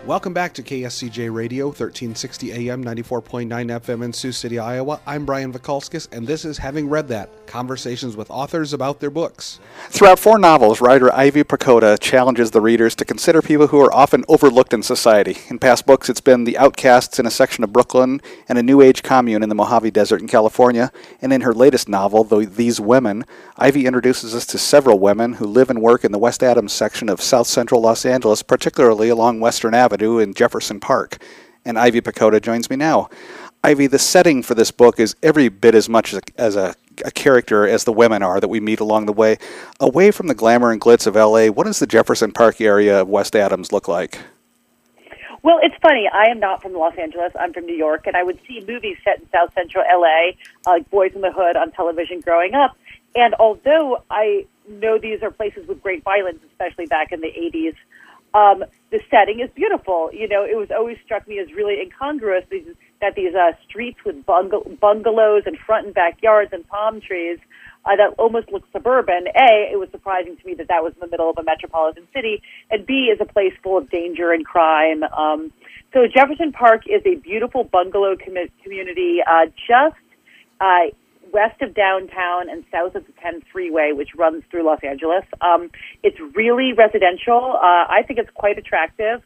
Welcome back to KSCJ Radio, 1360 AM, 94.9 FM in Sioux City, Iowa. I'm Brian Vikalskis, and this is Having Read That, conversations with authors about their books. Throughout 4 novels, writer Ivy Pakoda challenges the readers to consider people who are often overlooked in society. In past books, it's been the outcasts in a section of Brooklyn and a New Age commune in the Mojave Desert in California. And in her latest novel, These Women, Ivy introduces us to several women who live and work in the West Adams section of South Central Los Angeles, particularly along Western Avenue in Jefferson Park. And Ivy Pakoda joins me now. Ivy, the setting for this book is every bit as much as a character as the women are that we meet along the way. Away from the glamour and glitz of L.A., what does the Jefferson Park area of West Adams look like? Well, it's funny. I am not from Los Angeles. I'm from New York, and I would see movies set in South Central L.A., like Boys in the Hood on television growing up. And although I know these are places with great violence, especially back in the 80s, the setting is beautiful. You know, it was always struck me as really incongruous that these streets with bungalows and front and backyards and palm trees that almost look suburban. A, it was surprising to me that was in the middle of a metropolitan city, and B, is a place full of danger and crime. So Jefferson Park is a beautiful bungalow community just west of downtown and south of the 10 freeway, which runs through Los Angeles. It's really residential. I think it's quite attractive.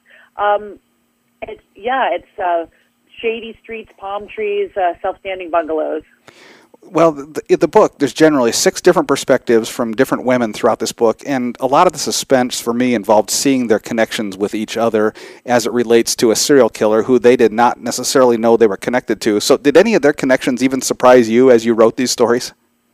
It's shady streets, palm trees, self-standing bungalows. Well, in the book, there's generally 6 different perspectives from different women throughout this book, and a lot of the suspense for me involved seeing their connections with each other as it relates to a serial killer who they did not necessarily know they were connected to. So did any of their connections even surprise you as you wrote these stories?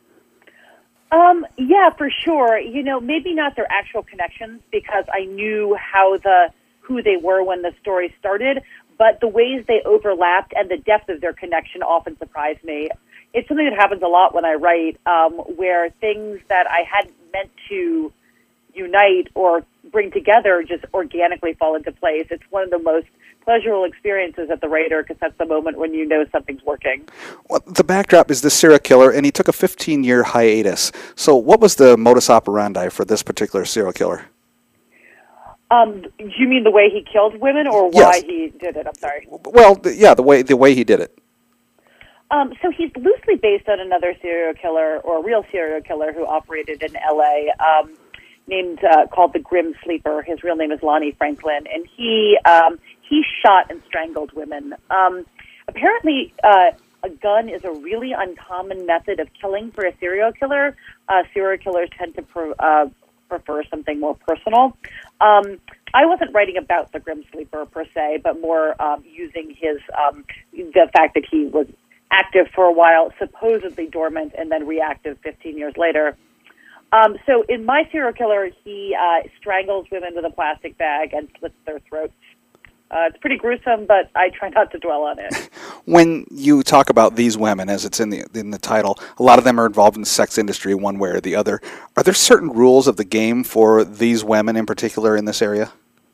Yeah, for sure. You know, maybe not their actual connections, because I knew who they were when the story started, but the ways they overlapped and the depth of their connection often surprised me. It's something that happens a lot when I write, where things that I hadn't meant to unite or bring together just organically fall into place. It's one of the most pleasurable experiences as the writer, because that's the moment when you know something's working. Well, the backdrop is this serial killer, and he took a 15-year hiatus. So what was the modus operandi for this particular serial killer? Do you mean the way he killed women, or Yes. why he did it? I'm sorry. Well, the way he did it. So he's loosely based on another serial killer, or a real serial killer, who operated in L.A., called the Grim Sleeper. His real name is Lonnie Franklin, and he shot and strangled women. Apparently, a gun is a really uncommon method of killing for a serial killer. Serial killers tend to prefer something more personal. I wasn't writing about the Grim Sleeper per se, but more using the fact that he was active for a while, supposedly dormant, and then reactive 15 years later. So in my serial killer, he strangles women with a plastic bag and slits their throats. It's pretty gruesome, but I try not to dwell on it. When you talk about these women, as it's in the title, a lot of them are involved in the sex industry one way or the other. Are there certain rules of the game for these women in particular in this area?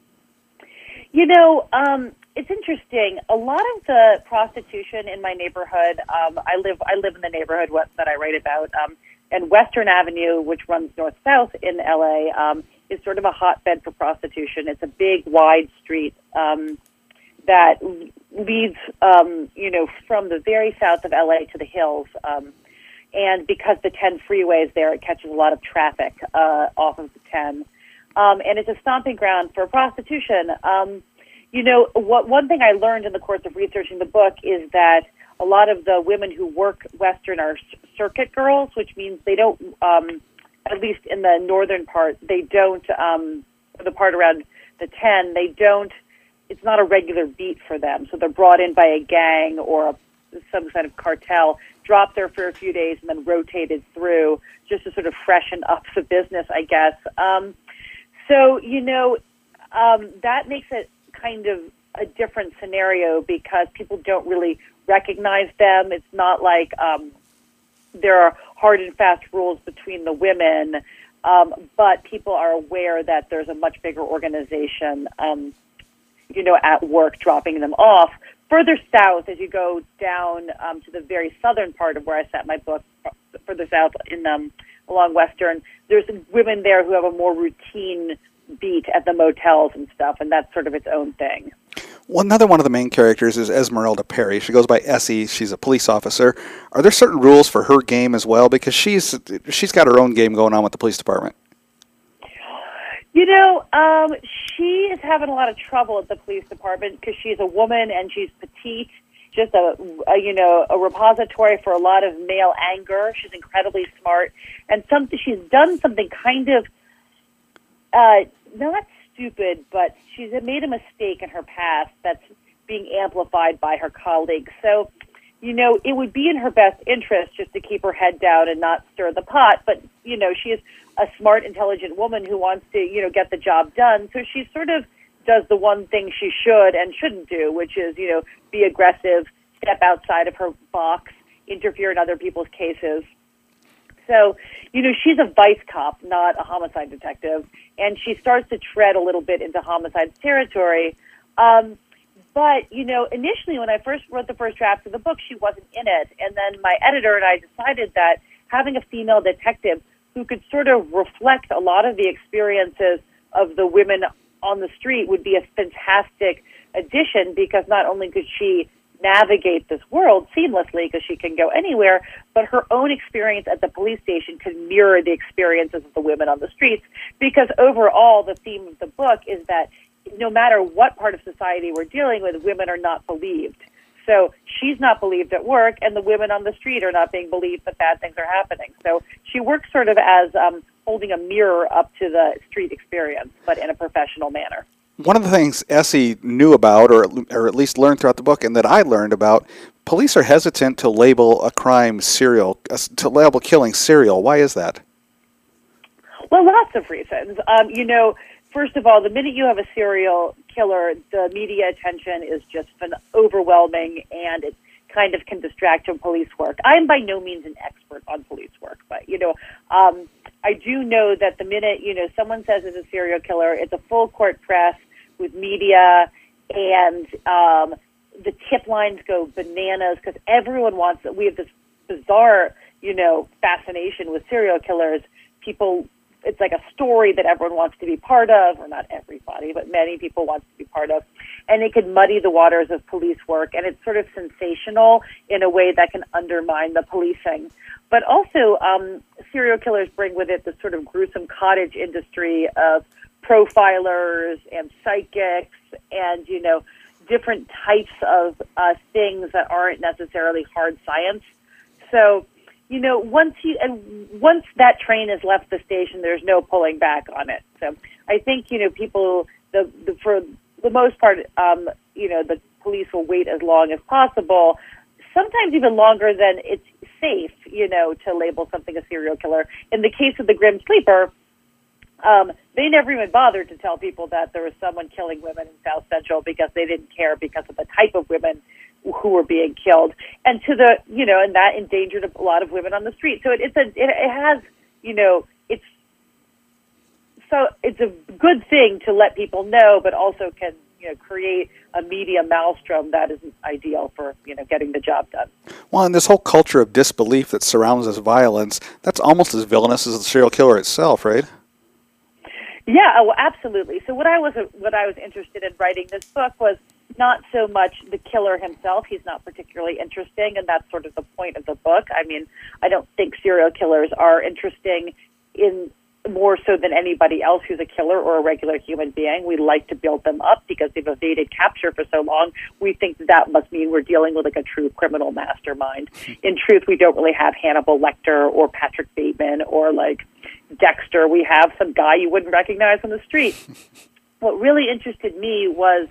You know, it's interesting. A lot of the prostitution in my neighborhood, I live in the neighborhood that I write about, and Western Avenue, which runs north-south in L.A., is sort of a hotbed for prostitution. It's a big, wide street that leads, from the very south of L.A. to the hills. And because the 10 freeway is there, it catches a lot of traffic off of the 10. And it's a stomping ground for prostitution. One thing I learned in the course of researching the book is that a lot of the women who work Western are circuit girls, which means they don't, at least in the northern part, they don't, the part around the 10, they don't, it's not a regular beat for them. So they're brought in by a gang or some kind of cartel, dropped there for a few days, and then rotated through just to sort of freshen up the business, I guess. That makes it kind of a different scenario because people don't really recognize them. It's not like there are hard and fast rules between the women, but people are aware that there's a much bigger organization, at work dropping them off. Further south, as you go down to the very southern part of where I set my book, further south in along Western, there's women there who have a more routine beat at the motels and stuff, and that's sort of its own thing. Well, another one of the main characters is Esmeralda Perry. She goes by Essie. She's a police officer. Are there certain rules for her game as well? Because she's got her own game going on with the police department. You know, she is having a lot of trouble at the police department because she's a woman and she's petite, just a repository for a lot of male anger. She's incredibly smart, and she's done something kind of not stupid, but she's made a mistake in her past that's being amplified by her colleagues. So, you know, it would be in her best interest just to keep her head down and not stir the pot. But, you know, she is a smart, intelligent woman who wants to, you know, get the job done. So she sort of does the one thing she should and shouldn't do, which is, you know, be aggressive, step outside of her box, interfere in other people's cases. So, you know, she's a vice cop, not a homicide detective, and she starts to tread a little bit into homicide territory. But, you know, initially when I first wrote the first draft of the book, she wasn't in it. And then my editor and I decided that having a female detective who could sort of reflect a lot of the experiences of the women on the street would be a fantastic addition, because not only could she navigate this world seamlessly because she can go anywhere, but her own experience at the police station could mirror the experiences of the women on the streets, because overall the theme of the book is that no matter what part of society we're dealing with, women are not believed. So she's not believed at work, and the women on the street are not being believed that bad things are happening. So she works sort of as holding a mirror up to the street experience, but in a professional manner. One of the things Essie knew about, or at least learned throughout the book, and that I learned about, police are hesitant to label a crime serial, to label killing serial. Why is that? Well, lots of reasons. You know, first of all, the minute you have a serial killer, the media attention is just overwhelming, and it kind of can distract from police work. I'm by no means an expert on police work, but, you know, I do know that the minute, you know, someone says it's a serial killer, it's a full court press with media, and the tip lines go bananas because everyone wants it. We have this bizarre, you know, fascination with serial killers. People, it's like a story that everyone wants to be part of, or not everybody, but many people want to be part of. And it can muddy the waters of police work, and it's sort of sensational in a way that can undermine the policing. But also, serial killers bring with it this sort of gruesome cottage industry of profilers and psychics and, you know, different types of things that aren't necessarily hard science. So, you know, once that train has left the station, there's no pulling back on it. So I think, you know, people, for the most part, you know, the police will wait as long as possible, sometimes even longer than it's safe, you know, to label something a serial killer. In the case of the Grim Sleeper, they never even bothered to tell people that there was someone killing women in South Central because they didn't care because of the type of women who were being killed, and and that endangered a lot of women on the street. So it has, you know, it's a good thing to let people know, but also can, you know, create a media maelstrom that isn't ideal for, you know, getting the job done. Well, and this whole culture of disbelief that surrounds this violence, that's almost as villainous as the serial killer itself, right? Yeah, well, absolutely. So what I was interested in writing this book was not so much the killer himself. He's not particularly interesting, and that's sort of the point of the book. I mean, I don't think serial killers are interesting in more so than anybody else who's a killer or a regular human being. We like to build them up because they've evaded capture for so long. We think that must mean we're dealing with like a true criminal mastermind. In truth, we don't really have Hannibal Lecter or Patrick Bateman or like Dexter. We have some guy you wouldn't recognize on the street. What really interested me was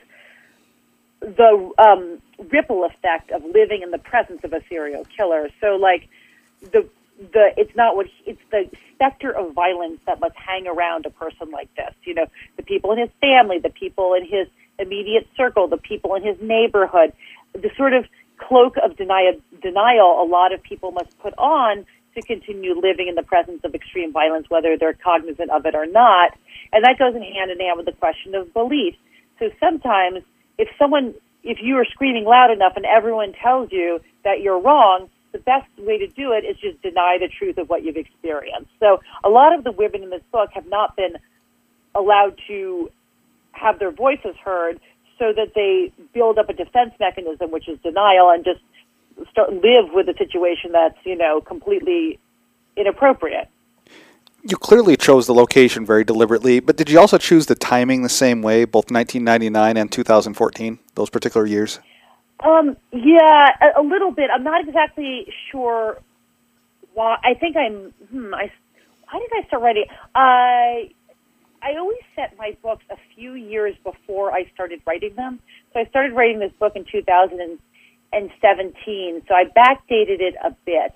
the ripple effect of living in the presence of a serial killer. So like it's the specter of violence that must hang around a person like this. You know, the people in his family, the people in his immediate circle, the people in his neighborhood, the sort of cloak of denial a lot of people must put on to continue living in the presence of extreme violence, whether they're cognizant of it or not. And that goes hand in hand with the question of belief. So sometimes if you are screaming loud enough and everyone tells you that you're wrong, the best way to do it is just deny the truth of what you've experienced. So a lot of the women in this book have not been allowed to have their voices heard, so that they build up a defense mechanism, which is denial, and just live with a situation that's, completely inappropriate. You clearly chose the location very deliberately, but did you also choose the timing the same way, both 1999 and 2014, those particular years? Yeah, a little bit. I'm not exactly sure why. I think why did I start writing? I always set my books a few years before I started writing them. So I started writing this book in 2017, so I backdated it a bit.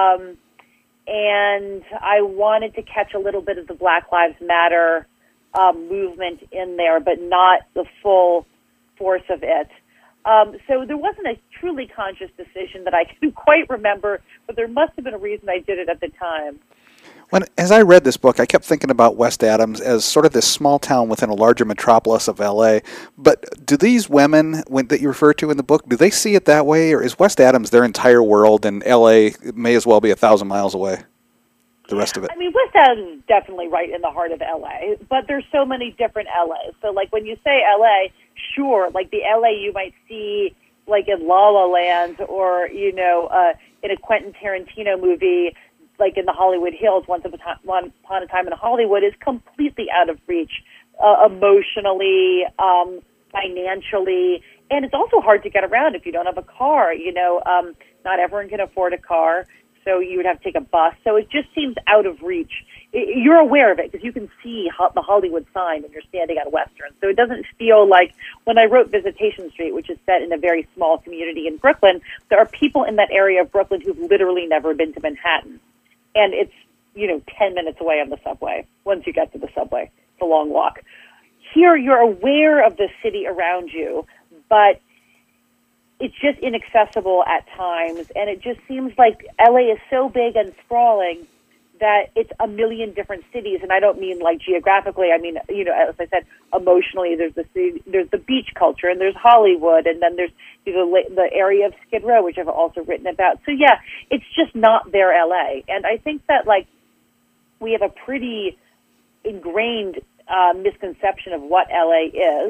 And I wanted to catch a little bit of the Black Lives Matter movement in there, but not the full force of it. So there wasn't a truly conscious decision that I can quite remember, but there must have been a reason I did it at the time. As I read this book, I kept thinking about West Adams as sort of this small town within a larger metropolis of L.A. But do these women that you refer to in the book, do they see it that way, or is West Adams their entire world, and L.A. may as well be 1,000 miles away, the rest of it? I mean, West Adams is definitely right in the heart of L.A., but there's so many different L.A.s. So, like, when you say L.A., sure, like the L.A. you might see, like, in La La Land or, in a Quentin Tarantino movie, like in the Hollywood Hills, Once Upon a Time in Hollywood, is completely out of reach emotionally, financially, and it's also hard to get around if you don't have a car. Not everyone can afford a car, so you would have to take a bus. So it just seems out of reach. You're aware of it because you can see the Hollywood sign when you're standing on Western. So it doesn't feel like, when I wrote Visitation Street, which is set in a very small community in Brooklyn, there are people in that area of Brooklyn who've literally never been to Manhattan. And it's, 10 minutes away on the subway. Once you get to the subway, it's a long walk. Here, you're aware of the city around you, but it's just inaccessible at times. And it just seems like LA is so big and sprawling that it's a million different cities. And I don't mean like geographically. I mean, as I said, emotionally, there's the beach culture, and there's Hollywood, and then there's the area of Skid Row, which I've also written about. So yeah, it's just not their LA. And I think that, like, we have a pretty ingrained misconception of what LA is.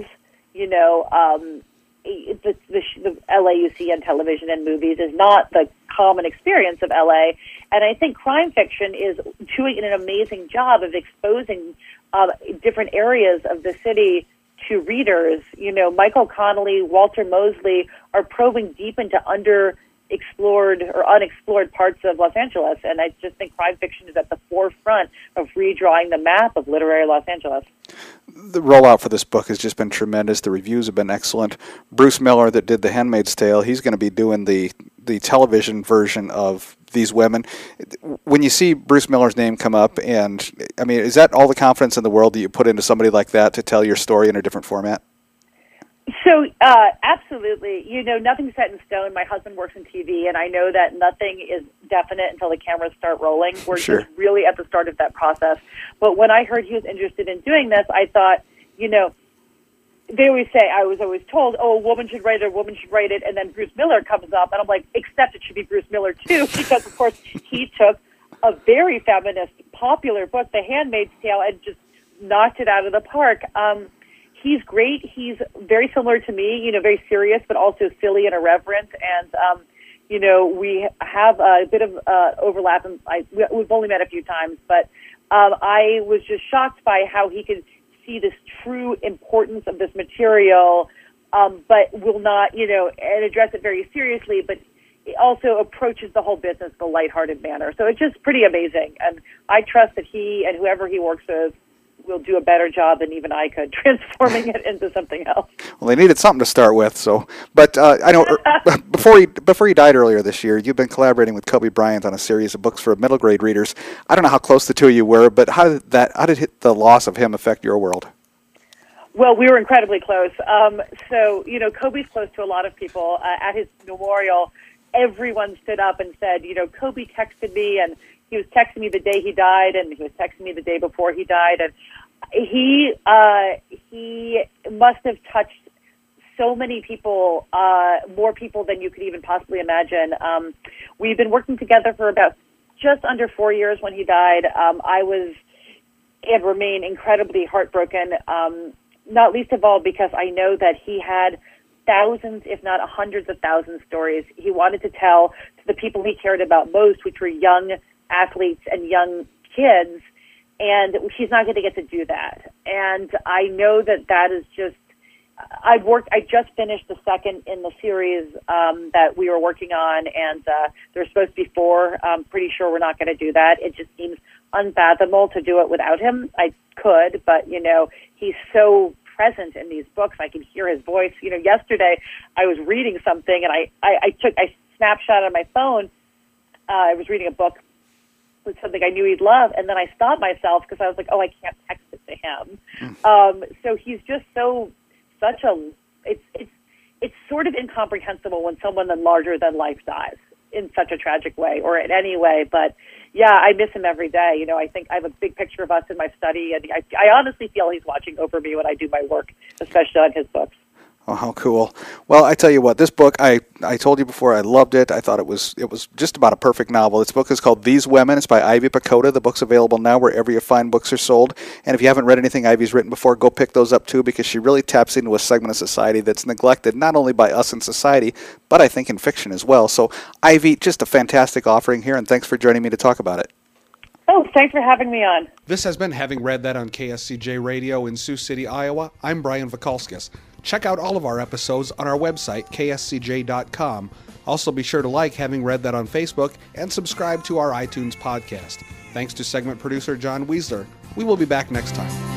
The LA you see on television and movies is not the common experience of LA. And I think crime fiction is doing an amazing job of exposing different areas of the city to readers. Michael Connelly, Walter Mosley are probing deep into underexplored or unexplored parts of Los Angeles. And I just think crime fiction is at the forefront of redrawing the map of literary Los Angeles. The rollout for this book has just been tremendous. The reviews have been excellent. Bruce Miller, that did The Handmaid's Tale, he's going to be doing the television version of These Women. When you see Bruce Miller's name come up, and I mean, is that all the confidence in the world that you put into somebody like that to tell your story in a different format? So, absolutely. Nothing's set in stone. My husband works in TV, and I know that nothing is definite until the cameras start rolling. We're Sure. just really at the start of that process. But when I heard he was interested in doing this, I thought, they always say, I was always told, a woman should write it, and then Bruce Miller comes up, and I'm like, except it should be Bruce Miller too, because, of course, he took a very feminist, popular book, The Handmaid's Tale, and just knocked it out of the park. He's great. He's very similar to me, very serious, but also silly and irreverent. And, we have a bit of overlap. And we've only met a few times, but I was just shocked by how he could see this true importance of this material, but will not, and address it very seriously, but it also approaches the whole business in a lighthearted manner. So it's just pretty amazing. And I trust that he and whoever he works with will do a better job than even I could, transforming it into something else. Well, they needed something to start with, so. But I know before he died earlier this year, you've been collaborating with Kobe Bryant on a series of books for middle grade readers. I don't know how close the two of you were, but how did the loss of him affect your world? Well, we were incredibly close. So Kobe's close to a lot of people. At his memorial, everyone stood up and said, Kobe texted me, and he was texting me the day he died, and he was texting me the day before he died, and he must have touched so many people, more people than you could even possibly imagine. We've been working together for about just under 4 years when he died. I was and remain incredibly heartbroken, not least of all because I know that he had thousands, if not hundreds of thousands stories he wanted to tell to the people he cared about most, which were young athletes and young kids, and he's not going to get to do that. And I know that is just, I just finished the second in the series that we were working on, and there's supposed to be 4. I'm pretty sure we're not going to do that. It just seems unfathomable to do it without him. I could, but, he's so present in these books. I can hear his voice. Yesterday I was reading something, and I took a snapshot on my phone. I was reading a book with something I knew he'd love, and then I stopped myself because I was like, oh, I can't text it to him. So he's just it's sort of incomprehensible when someone larger than life dies in such a tragic way or in any way. But yeah, I miss him every day. I think I have a big picture of us in my study, and I honestly feel he's watching over me when I do my work, especially on his books. Oh, how cool. Well, I tell you what, this book, I told you before, I loved it. I thought it was just about a perfect novel. This book is called These Women. It's by Ivy Pacoda. The book's available now wherever you find books are sold. And if you haven't read anything Ivy's written before, go pick those up too, because she really taps into a segment of society that's neglected, not only by us in society, but I think in fiction as well. So, Ivy, just a fantastic offering here, and thanks for joining me to talk about it. Oh, thanks for having me on. This has been Having Read That on KSCJ Radio in Sioux City, Iowa. I'm Brian Vikalskis. Check out all of our episodes on our website, kscj.com. Also, be sure to like Having Read That on Facebook and subscribe to our iTunes podcast. Thanks to segment producer John Weisler. We will be back next time.